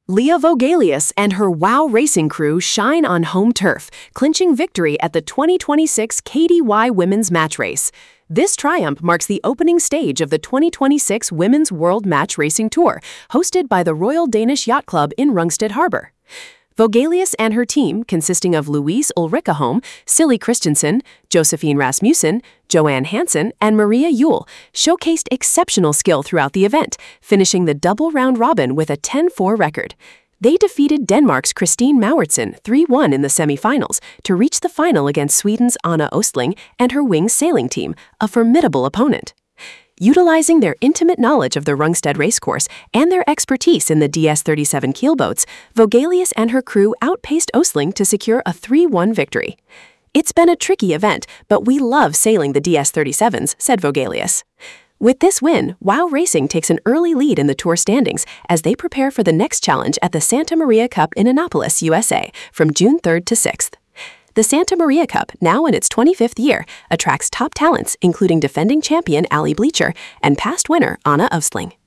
Leah Vogelius and her WOW Racing crew shine on home turf, clinching victory at the 2026 KDY Women's Match Race. This triumph marks the opening stage of the 2026 Women's World Match Racing Tour, hosted by the Royal Danish Yacht Club in Rungsted Harbor. Vogelius and her team, consisting of Louise Ulrika Holm, Silly Christensen, Josephine Rasmussen, Joanne Hansen, and Maria Yule, showcased exceptional skill throughout the event, finishing the double round robin with a 10-4 record. They defeated Denmark's Christine Maurtsen 3-1 in the semifinals to reach the final against Sweden's Anna Ostling and her Wings sailing team, a formidable opponent. Utilizing their intimate knowledge of the Rungsted racecourse and their expertise in the DS-37 keelboats, Vogelius and her crew outpaced Ostling to secure a 3-1 victory. "It's been a tricky event, but we love sailing the DS-37s," said Vogelius. With this win, WOW Racing takes an early lead in the tour standings as they prepare for the next challenge at the Santa Maria Cup in Annapolis, USA, from June 3rd to 6th. The Santa Maria Cup, now in its 25th year, attracts top talents including defending champion Allie Bleacher and past winner Anna Ostling.